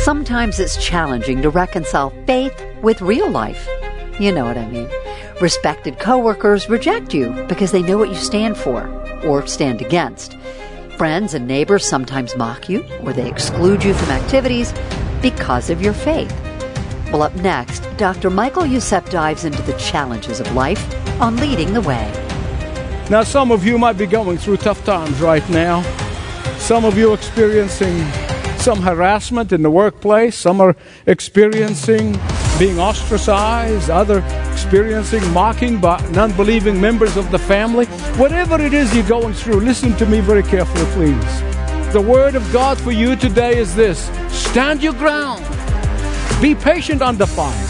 Sometimes it's challenging to reconcile faith with real life. You know what I mean. Respected coworkers reject you because they know what you stand for or stand against. Friends and neighbors sometimes mock you or they exclude you from activities because of your faith. Well, up next, Dr. Michael Youssef dives into the challenges of life on Leading the Way. Now, some of you might be going through tough times right now. Some of you experiencing some harassment in the workplace. Some are experiencing being ostracized. Others experiencing mocking by non-believing members of the family. Whatever it is you're going through, listen to me very carefully, please. The word of God for you today is this: stand your ground. Be patient under fire.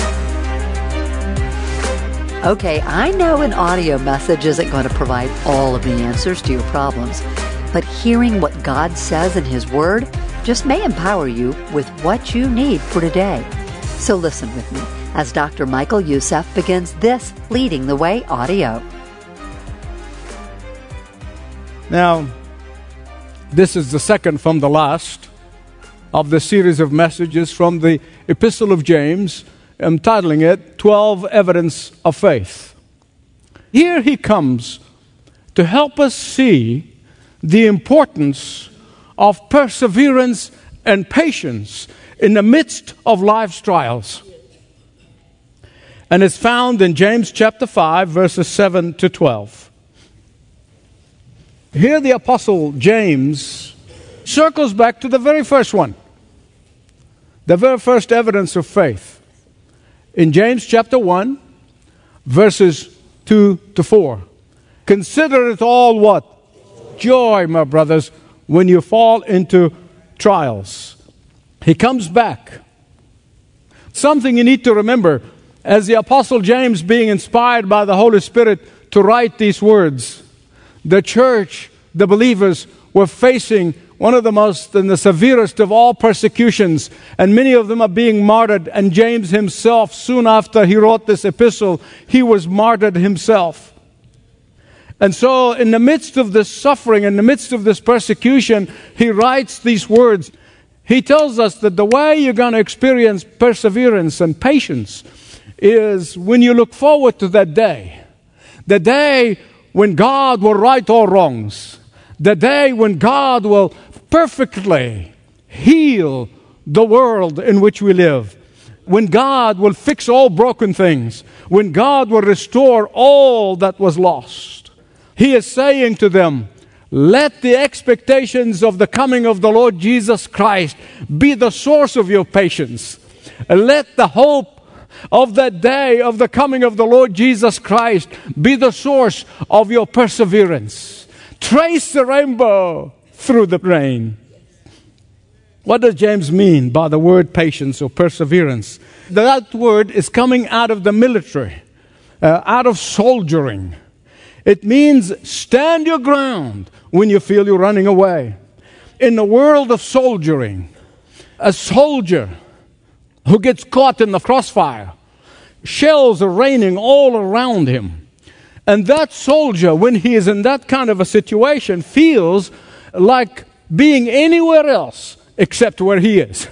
Okay, I know an audio message isn't going to provide all of the answers to your problems, but hearing what God says in His Word just may empower you with what you need for today. So listen with me as Dr. Michael Youssef begins this Leading the Way audio. Now, this is the second from the last of the series of messages from the Epistle of James. I'm titling it 12 Evidence of Faith. Here he comes to help us see the importance of perseverance and patience in the midst of life's trials. And it's found in James chapter 5, verses 7 to 12. Here the Apostle James circles back to the very first one, the very first evidence of faith. In James chapter 1, verses 2 to 4. Consider it all what? Joy, my brothers, when you fall into trials. He comes back. Something you need to remember, as the Apostle James, being inspired by the Holy Spirit to write these words, the church, the believers, were facing one of the most and the severest of all persecutions, and many of them are being martyred. And James himself, soon after he wrote this epistle, he was martyred himself. And so in the midst of this suffering, in the midst of this persecution, he writes these words. He tells us that the way you're going to experience perseverance and patience is when you look forward to that day. The day when God will right all wrongs. The day when God will perfectly heal the world in which we live. When God will fix all broken things. When God will restore all that was lost. He is saying to them, let the expectations of the coming of the Lord Jesus Christ be the source of your patience. Let the hope of that day of the coming of the Lord Jesus Christ be the source of your perseverance. Trace the rainbow through the rain. What does James mean by the word patience or perseverance? That word is coming out of the military, out of soldiering. It means stand your ground when you feel you're running away. In the world of soldiering, a soldier who gets caught in the crossfire, shells are raining all around him. And that soldier, when he is in that kind of a situation, feels like being anywhere else except where he is.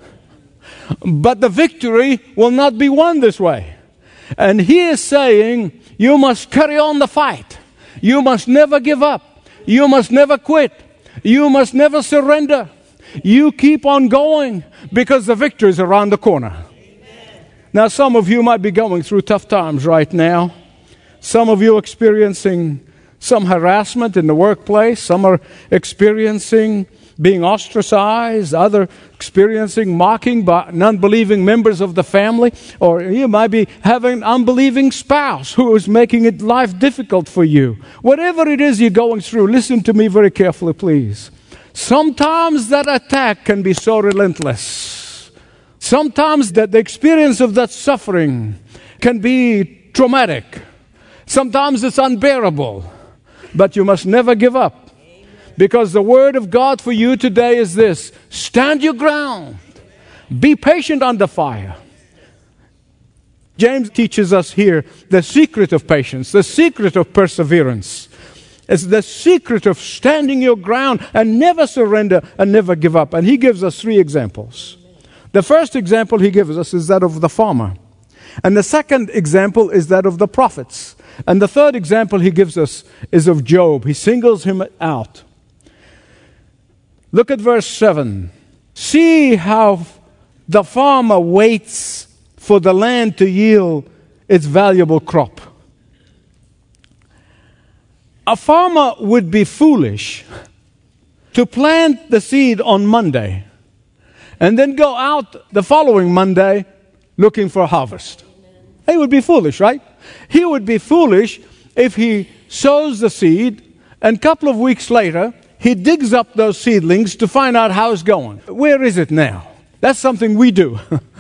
But the victory will not be won this way. And he is saying, you must carry on the fight. You must never give up. You must never quit. You must never surrender. You keep on going because the victory is around the corner. Amen. Now, some of you might be going through tough times right now. Some of you experiencing some harassment in the workplace. Some are experiencing being ostracized. Others experiencing mocking by non-believing members of the family. Or you might be having an unbelieving spouse who is making it life difficult for you. Whatever it is you're going through, listen to me very carefully, please. Sometimes that attack can be so relentless. Sometimes that the experience of that suffering can be traumatic. Sometimes it's unbearable. But you must never give up. Because the word of God for you today is this: stand your ground. Be patient under fire. James teaches us here the secret of patience, the secret of perseverance. It's the secret of standing your ground and never surrender and never give up. And he gives us 3 examples. The first example he gives us is that of the farmer. And the second example is that of the prophets. And the third example he gives us is of Job. He singles him out. Look at verse 7. See how the farmer waits for the land to yield its valuable crop. A farmer would be foolish to plant the seed on Monday and then go out the following Monday looking for a harvest. He would be foolish, right? He would be foolish if he sows the seed and a couple of weeks later he digs up those seedlings to find out how it's going. Where is it now? That's something we do.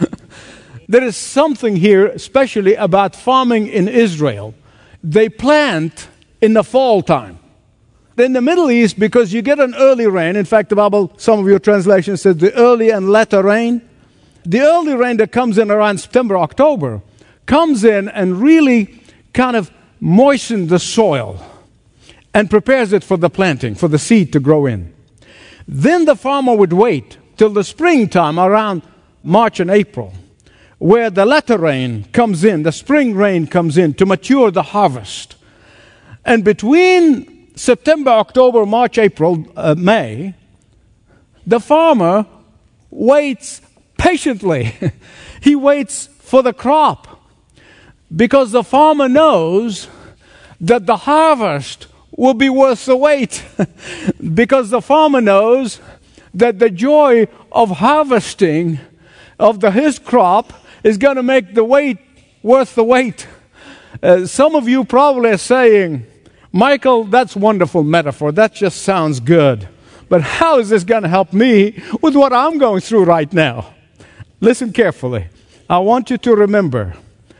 There is something here, especially about farming in Israel. They plant in the fall time. In the Middle East, because you get an early rain, in fact, the Bible, some of your translations says the early and latter rain. The early rain that comes in around September, October, comes in and really kind of moistens the soil and prepares it for the planting, for the seed to grow in. Then the farmer would wait till the springtime, around March and April, where the latter rain comes in, the spring rain comes in to mature the harvest. And between September, October, March, April, May, the farmer waits patiently. He waits for the crop because the farmer knows that the harvest will be worth the wait. Because the farmer knows that the joy of harvesting of his crop is going to make the wait worth the wait. Some of you probably are saying, Michael, that's a wonderful metaphor. That just sounds good. But how is this going to help me with what I'm going through right now? Listen carefully. I want you to remember,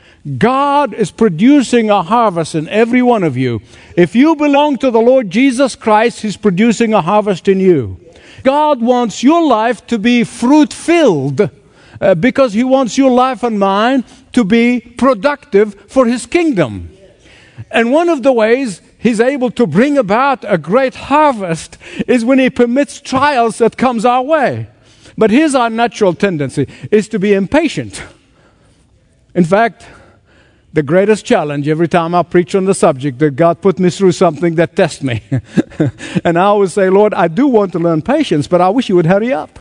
God is producing a harvest in every one of you. If you belong to the Lord Jesus Christ, He's producing a harvest in you. God wants your life to be fruit-filled because He wants your life and mine to be productive for His kingdom. And one of the ways He's able to bring about a great harvest is when He permits trials that comes our way. But here's our natural tendency, is to be impatient. In fact, the greatest challenge every time I preach on the subject, that God put me through something that tests me. And I always say, Lord, I do want to learn patience, but I wish you would hurry up.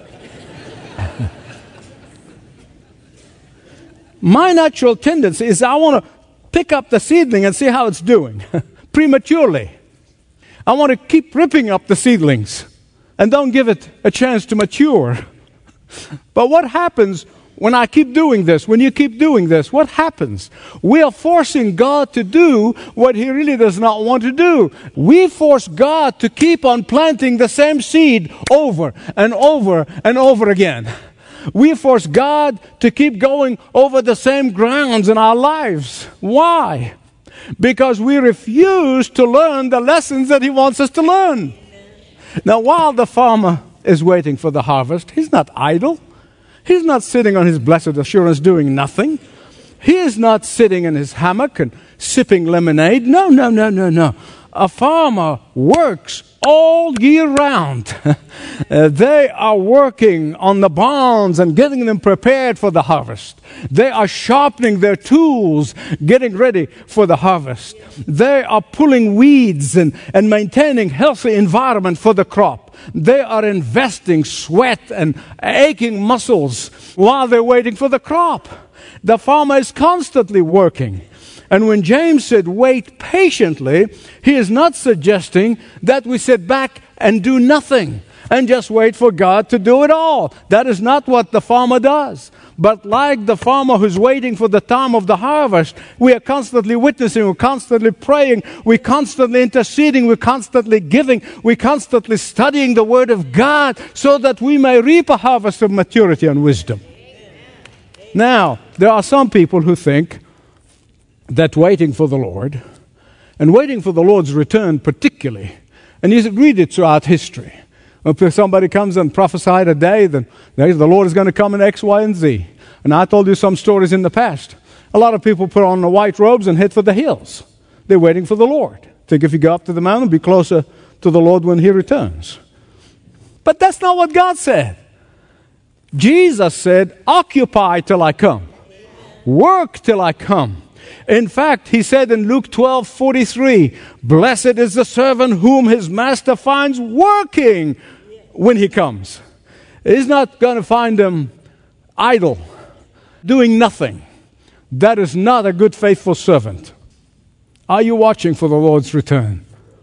My natural tendency is I want to pick up the seedling and see how it's doing prematurely. I want to keep ripping up the seedlings and don't give it a chance to mature. But what happens when I keep doing this? When you keep doing this, what happens? We are forcing God to do what He really does not want to do. We force God to keep on planting the same seed over and over and over again. We force God to keep going over the same grounds in our lives. Why? Because we refuse to learn the lessons that He wants us to learn. Now, while the farmer is waiting for the harvest, he's not idle. He's not sitting on his blessed assurance doing nothing. He is not sitting in his hammock and sipping lemonade. No. A farmer works all year round. They are working on the barns and getting them prepared for the harvest. They are sharpening their tools, getting ready for the harvest. They are pulling weeds and maintaining healthy environment for the crop. They are investing sweat and aching muscles while they're waiting for the crop. The farmer is constantly working. And when James said, wait patiently, he is not suggesting that we sit back and do nothing and just wait for God to do it all. That is not what the farmer does. But like the farmer who's waiting for the time of the harvest, we are constantly witnessing, we're constantly praying, we're constantly interceding, we're constantly giving, we're constantly studying the Word of God so that we may reap a harvest of maturity and wisdom. Now, there are some people who think that waiting for the Lord, and waiting for the Lord's return particularly, and you read it throughout history. If somebody comes and prophesied a day, then the Lord is going to come in X, Y, and Z. And I told you some stories in the past. A lot of people put on the white robes and head for the hills. They're waiting for the Lord. Think if you go up to the mountain, be closer to the Lord when He returns. But that's not what God said. Jesus said, occupy till I come. Work till I come. In fact, he said in Luke 12:43, blessed is the servant whom his master finds working when he comes. He's not going to find him idle, doing nothing. That is not a good, faithful servant. Are you watching for the Lord's return?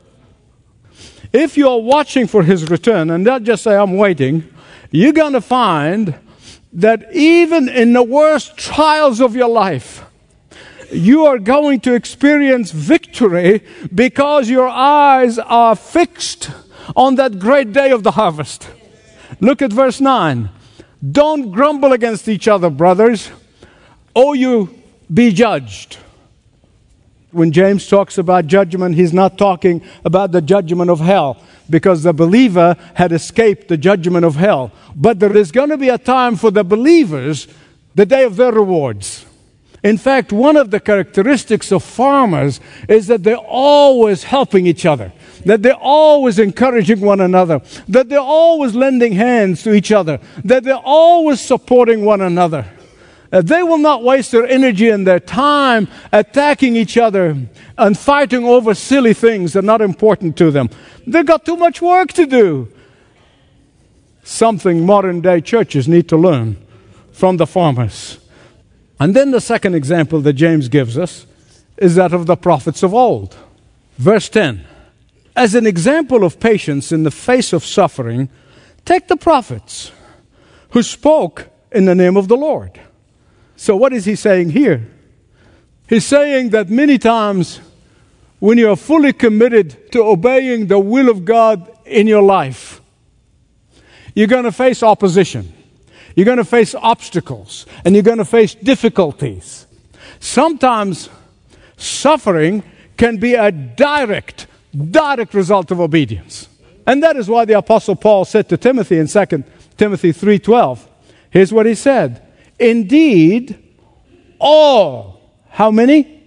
If you are watching for his return, and not just say, I'm waiting, you're going to find that even in the worst trials of your life, you are going to experience victory because your eyes are fixed on that great day of the harvest. Look at verse 9. Don't grumble against each other, brothers, or you be judged. When James talks about judgment, he's not talking about the judgment of hell, because the believer had escaped the judgment of hell. But there is going to be a time for the believers, the day of their rewards. In fact, one of the characteristics of farmers is that they're always helping each other, that they're always encouraging one another, that they're always lending hands to each other, that they're always supporting one another. They will not waste their energy and their time attacking each other and fighting over silly things that are not important to them. They've got too much work to do. Something modern day churches need to learn from the farmers. And then the second example that James gives us is that of the prophets of old. Verse 10. As an example of patience in the face of suffering, take the prophets who spoke in the name of the Lord. So what is he saying here? He's saying that many times when you are fully committed to obeying the will of God in your life, you're going to face opposition. You're going to face obstacles, and you're going to face difficulties. Timetimes suffering can be a direct result of obedience. And that is why the Apostle Paul said to Timothy in 2 Timothy 3:12, here's what he said. Indeed, all, how many?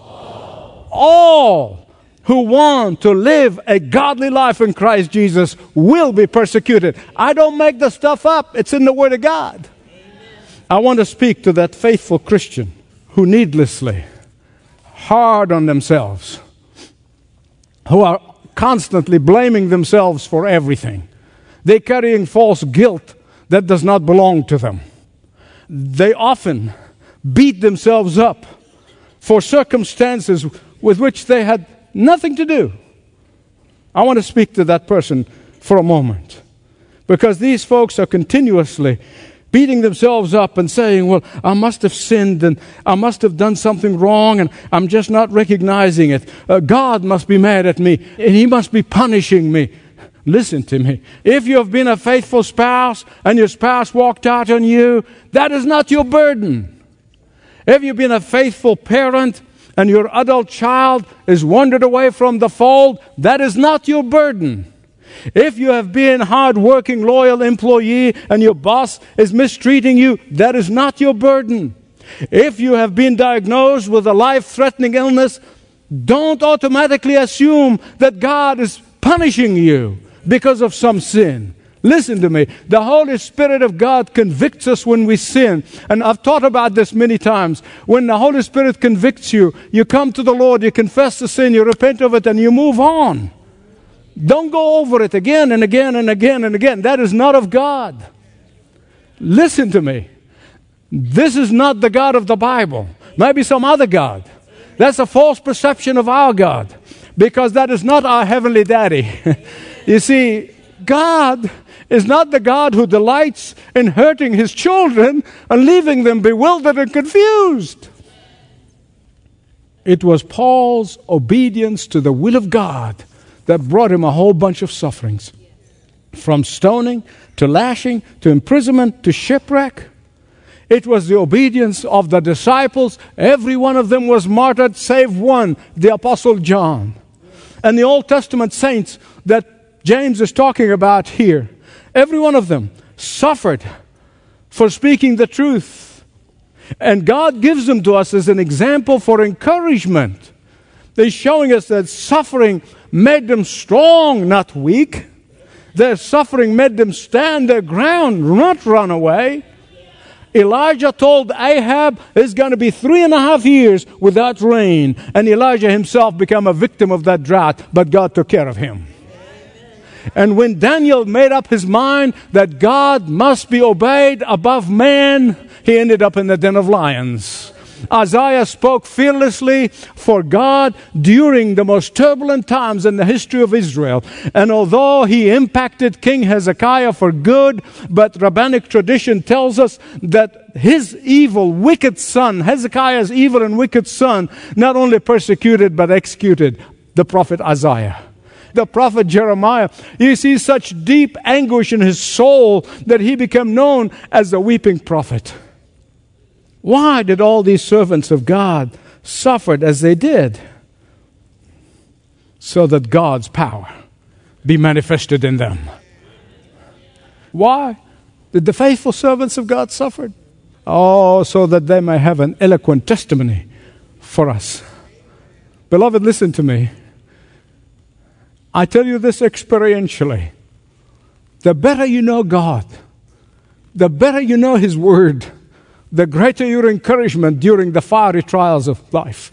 All who want to live a godly life in Christ Jesus will be persecuted. I don't make the stuff up. It's in the Word of God. I want to speak to that faithful Christian who needlessly hard on themselves, who are constantly blaming themselves for everything. They're carrying false guilt that does not belong to them. They often beat themselves up for circumstances with which they had nothing to do. I want to speak to that person for a moment, because these folks are continuously beating themselves up and saying, well, I must have sinned and I must have done something wrong and I'm just not recognizing it. God must be mad at me and He must be punishing me. Listen to me. If you have been a faithful spouse and your spouse walked out on you, that is not your burden. If you've been a faithful parent and your adult child is wandered away from the fold, that is not your burden. If you have been a hard-working, loyal employee and your boss is mistreating you, that is not your burden. If you have been diagnosed with a life-threatening illness, don't automatically assume that God is punishing you because of some sin. Listen to me. The Holy Spirit of God convicts us when we sin. And I've taught about this many times. When the Holy Spirit convicts you, you come to the Lord, you confess the sin, you repent of it, and you move on. Don't go over it again and again and again and again. That is not of God. Listen to me. This is not the God of the Bible. Maybe some other God. That's a false perception of our God, because that is not our heavenly daddy. You see, God is not the God who delights in hurting His children and leaving them bewildered and confused. It was Paul's obedience to the will of God that brought him a whole bunch of sufferings. From stoning to lashing to imprisonment to shipwreck. It was the obedience of the disciples. Every one of them was martyred save one, the Apostle John. And the Old Testament saints that James is talking about here, every one of them suffered for speaking the truth. And God gives them to us as an example for encouragement. They're showing us that suffering made them strong, not weak. Their suffering made them stand their ground, not run away. Elijah told Ahab it's going to be 3.5 years without rain. And Elijah himself became a victim of that drought, but God took care of him. And when Daniel made up his mind that God must be obeyed above man, he ended up in the den of lions. Isaiah spoke fearlessly for God during the most turbulent times in the history of Israel. And although he impacted King Hezekiah for good, but rabbinic tradition tells us that his evil, wicked son, Hezekiah's evil and wicked son, not only persecuted but executed the prophet Isaiah. The prophet Jeremiah, you see such deep anguish in his soul that he became known as the weeping prophet. Why did all these servants of God suffer as they did? So that God's power be manifested in them. Why did the faithful servants of God suffer? Oh, so that they may have an eloquent testimony for us. Beloved, listen to me. I tell you this experientially. The better you know God, the better you know His Word, the greater your encouragement during the fiery trials of life.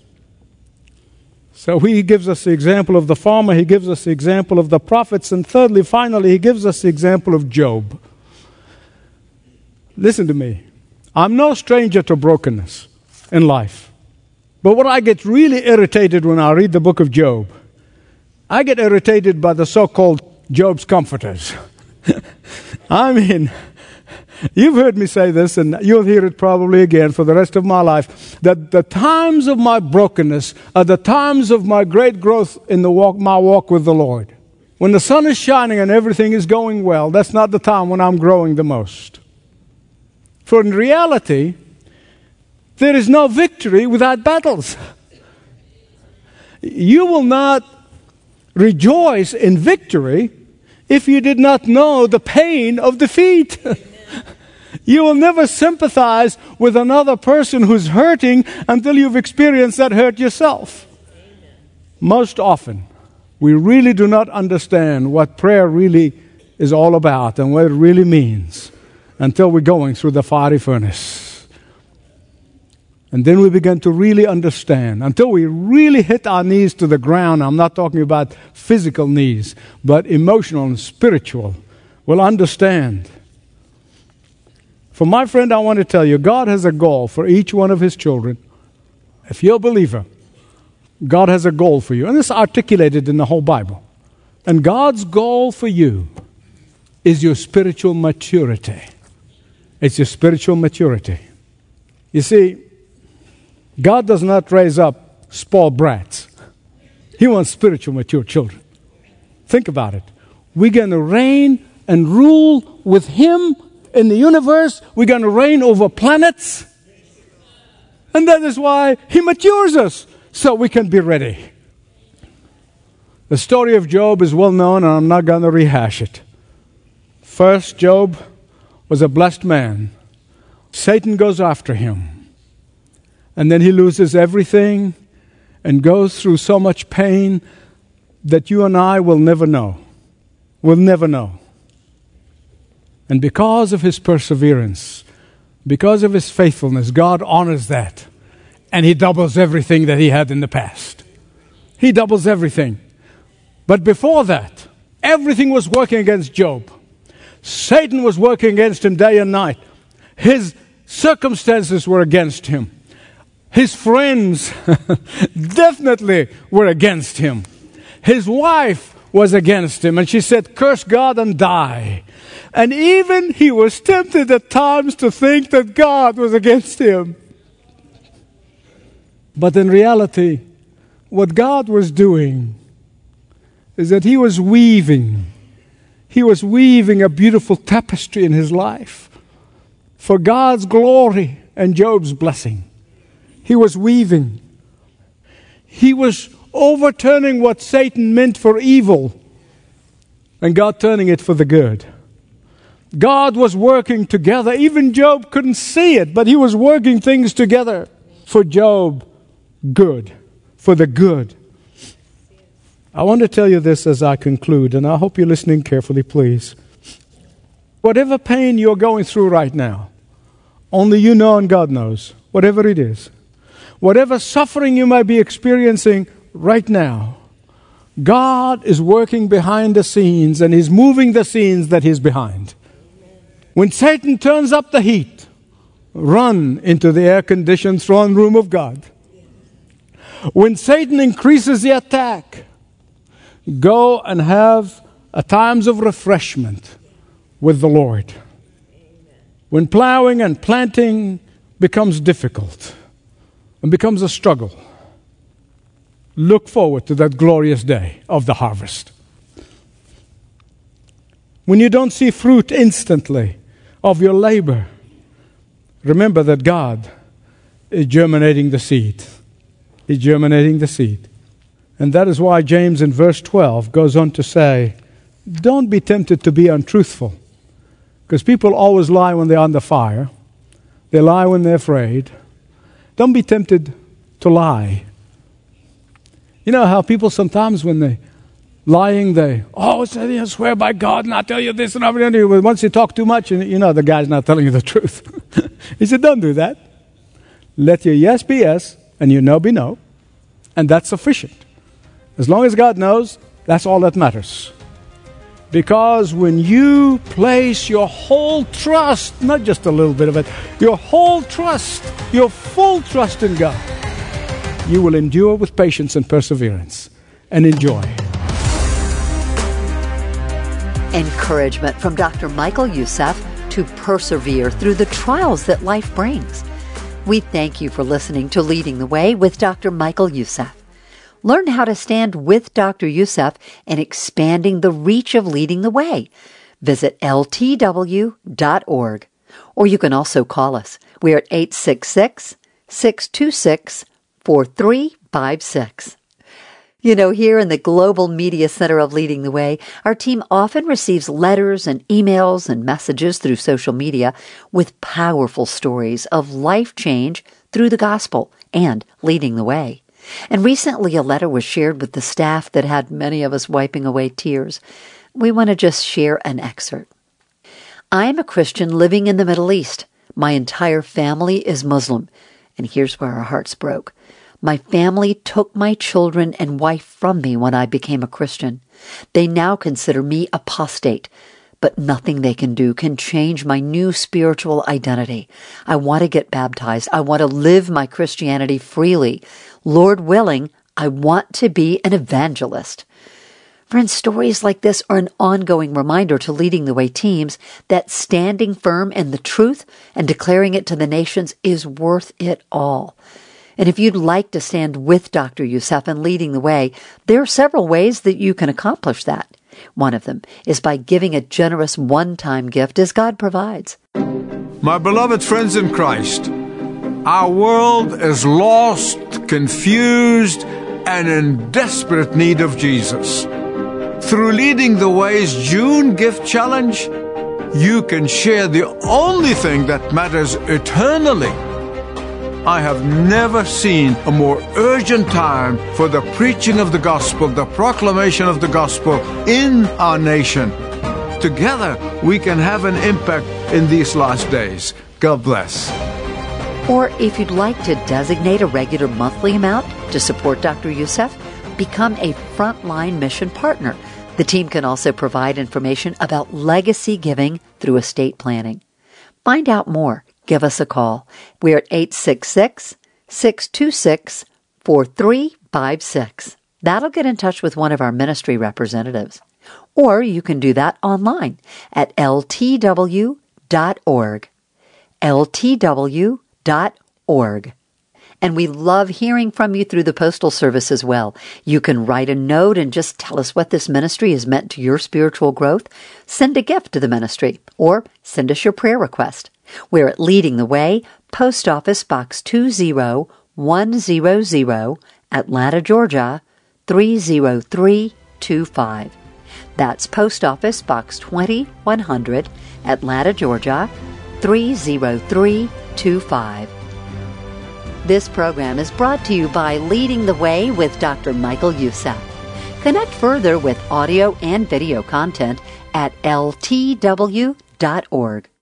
So He gives us the example of the farmer, He gives us the example of the prophets, and thirdly, finally, He gives us the example of Job. Listen to me. I'm no stranger to brokenness in life. But what I get really irritated when I read the book of Job, I get irritated by the so-called Job's comforters. I mean, you've heard me say this, and you'll hear it probably again for the rest of my life, that the times of my brokenness are the times of my great growth in my walk with the Lord. When the sun is shining and everything is going well, that's not the time when I'm growing the most. For in reality, there is no victory without battles. You will not rejoice in victory if you did not know the pain of defeat. You will never sympathize with another person who's hurting until you've experienced that hurt yourself. Most often, we really do not understand what prayer really is all about and what it really means until we're going through the fiery furnace. And then we begin to really understand. Until we really hit our knees to the ground, I'm not talking about physical knees, but emotional and spiritual, we'll understand. For my friend, I want to tell you, God has a goal for each one of His children. If you're a believer, God has a goal for you. And this is articulated in the whole Bible. And God's goal for you is your spiritual maturity. It's your spiritual maturity. You see, God does not raise up spoiled brats. He wants spiritual mature children. Think about it. We're going to reign and rule with Him in the universe. We're going to reign over planets. And that is why He matures us, so we can be ready. The story of Job is well known, and I'm not going to rehash it. First, Job was a blessed man. Satan goes after him. And then he loses everything and goes through so much pain that you and I will never know. We'll never know. And because of his perseverance, because of his faithfulness, God honors that. And He doubles everything that he had in the past. He doubles everything. But before that, everything was working against Job. Satan was working against him day and night. His circumstances were against him. His friends definitely were against him. His wife was against him, and she said, "Curse God and die." And even he was tempted at times to think that God was against him. But in reality, what God was doing is that He was weaving. He was weaving a beautiful tapestry in his life for God's glory and Job's blessing. He was weaving. He was overturning what Satan meant for evil and God turning it for the good. God was working together. Even Job couldn't see it, but He was working things together for Job good, for the good. I want to tell you this as I conclude, and I hope you're listening carefully, please. Whatever pain you're going through right now, only you know and God knows, whatever it is. Whatever suffering you might be experiencing right now, God is working behind the scenes and He's moving the scenes that He's behind. When Satan turns up the heat, run into the air-conditioned throne room of God. When Satan increases the attack, go and have times of refreshment with the Lord. When plowing and planting becomes difficult and becomes a struggle, look forward to that glorious day of the harvest. When you don't see fruit instantly of your labor, remember that God is germinating the seed. He's germinating the seed. And that is why James in verse 12 goes on to say, don't be tempted to be untruthful. Because people always lie when they're under fire. They lie when they're afraid. Don't be tempted to lie. You know how people sometimes when they're lying, they swear by God and I'll tell you this and everything. Once you talk too much, you know the guy's not telling you the truth. He said, don't do that. Let your yes be yes and your no be no. And that's sufficient. As long as God knows, that's all that matters. Because when you place your whole trust, not just a little bit of it, your whole trust, your full trust in God, you will endure with patience and perseverance and enjoy. Encouragement from Dr. Michael Youssef to persevere through the trials that life brings. We thank you for listening to Leading the Way with Dr. Michael Youssef. Learn how to stand with Dr. Youssef in expanding the reach of Leading the Way. Visit ltw.org. Or you can also call us. We're at 866-626-4356. You know, here in the Global Media Center of Leading the Way, our team often receives letters and emails and messages through social media with powerful stories of life change through the gospel and leading the way. And recently a letter was shared with the staff that had many of us wiping away tears. We want to just share an excerpt. I am a Christian living in the Middle East. My entire family is Muslim. And here's where our hearts broke. My family took my children and wife from me when I became a Christian. They now consider me apostate, but nothing they can do can change my new spiritual identity. I want to get baptized. I want to live my Christianity freely. Lord willing, I want to be an evangelist. Friends, stories like this are an ongoing reminder to Leading the Way teams that standing firm in the truth and declaring it to the nations is worth it all. And if you'd like to stand with Dr. Youssef in Leading the Way, there are several ways that you can accomplish that. One of them is by giving a generous one-time gift as God provides. My beloved friends in Christ, our world is lost, confused, and in desperate need of Jesus. Through Leading the Way's June Gift Challenge, you can share the only thing that matters eternally. I have never seen a more urgent time for the preaching of the gospel, the proclamation of the gospel in our nation. Together, we can have an impact in these last days. God bless. Or if you'd like to designate a regular monthly amount to support Dr. Youssef, become a frontline mission partner. The team can also provide information about legacy giving through estate planning. Find out more. Give us a call. We're at 866-626-4356. That'll get in touch with one of our ministry representatives. Or you can do that online at ltw.org. ltw.org. And we love hearing from you through the Postal Service as well. You can write a note and just tell us what this ministry has meant to your spiritual growth. Send a gift to the ministry or send us your prayer request. We're at Leading the Way, Post Office Box 20100, Atlanta, Georgia, 30325. That's Post Office Box 2100, Atlanta, Georgia, 30325. This program is brought to you by Leading the Way with Dr. Michael Youssef. Connect further with audio and video content at ltw.org.